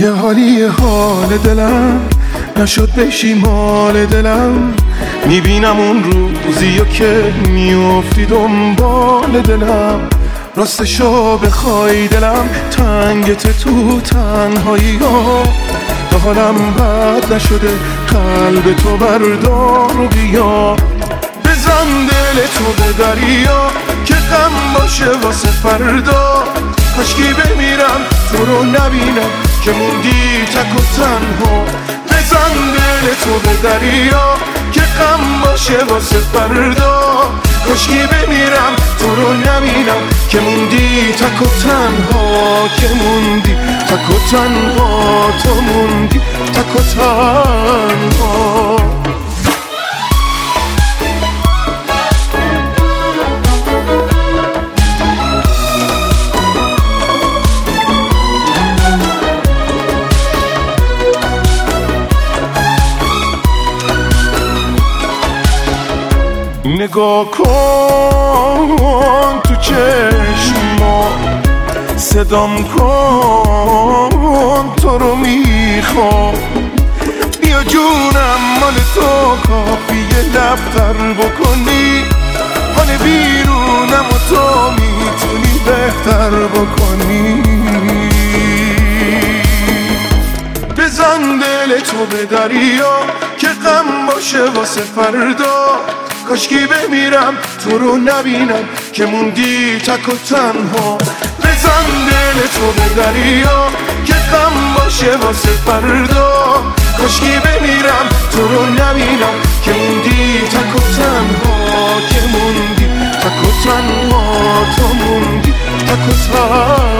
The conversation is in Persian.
یه حالی حال دلم نشد بشی مال دلم، میبینم اون روزیو که میافتی دنبال دلم. راستشو بخوای دلم تنگت تو تنهایی ها، تا حالم بد نشده قلب تو بردار و بیا. بزن دل تو به دریا که غم باشه واسه فردا، کاشکی بمیرم تو رو نبینم که موندی تک و تنها. بزن دل تو به دریا که غم باشه واسه فردا، کاشکی بمیرم تو رو نبینم که موندی تک و تنها، که موندی تک و تنها، تو موندی تک و تنها. نگاه کن تو چشما، صدام کن تو رو میخوام. بیا جونم مال تو کافیه لبتر بکنی، حال بیرونم و تو میتونی بهتر بکنی. بزن دل تو به دریا که غم باشه واسه فردا، کاشکی بمیرم تو رو نبینم که موندی تک و تنها. بزن دل تو به دریا که غم باشه واسه فردا، کاشکی بمیرم تو رو نبینم که موندی تک و تنها، که موندی تک و تنها، تو موندی تک و تنها.